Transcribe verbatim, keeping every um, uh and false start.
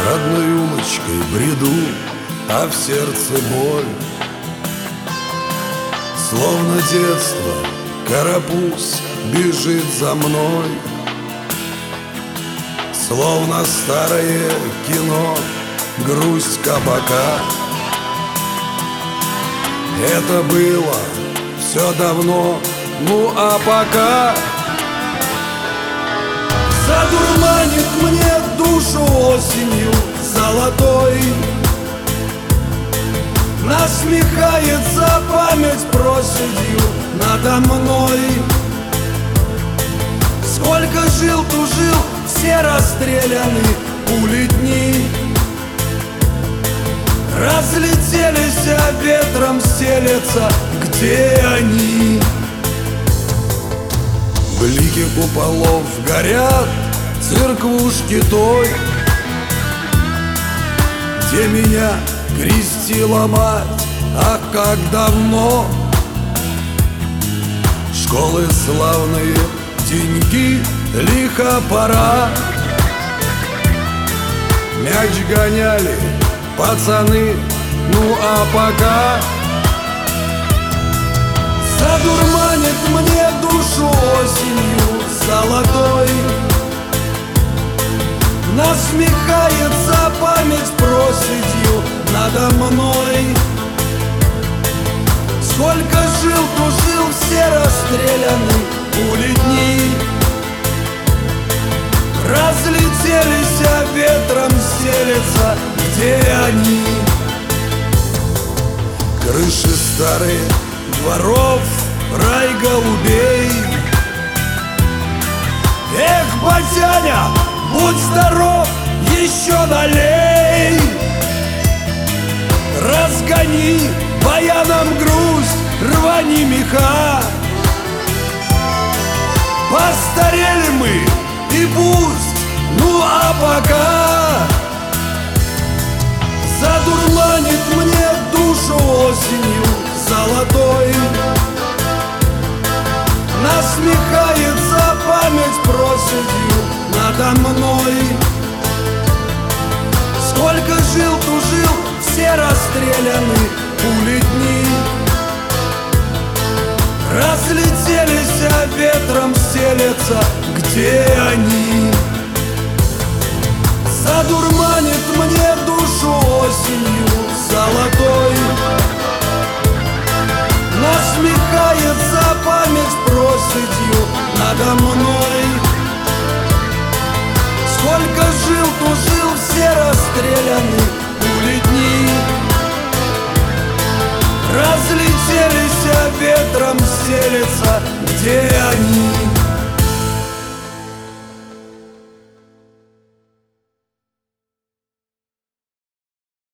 Родной улочкой бреду, а в сердце боль. Словно детство карапуз бежит за мной, словно старое кино, грусть кабака. Это было все давно, ну а пока задурманит мне душу осенью золотой, насмехается память проседью надо мной. Сколько жил, тужил, все расстреляны пули дни, разлетелись, а ветром стелется, где они? Блики куполов горят, церквушки той, где меня крестила мать, ах, как давно. Школы славные, деньги, лихо пора. Мяч гоняли пацаны, ну а пока задурманит мне душу осенью золотой, насмехается память проседью надо мной. Сколько жил, тужил, все расстреляны пули дни, разлетелись, а ветром стелется, где они? Крыши старые дворов, рай голубей. Эх, батяня, будь здоров, еще налей. Разгони баяном грусть, рвани меха. Постарели мы, и пусть, ну а пока задурманит мне душу осенью золотой, насмехается память проседью надо мной. Сколько жил, тужил, все расстреляны пули дни, разлетелись, а ветром стелется, где они? Задурманит мне душу осенью золотой, насмехается память проседью надо мной. Сколько жил, тужил, все расстреляны пули дни, разлетелись, а ветром стелется, где они?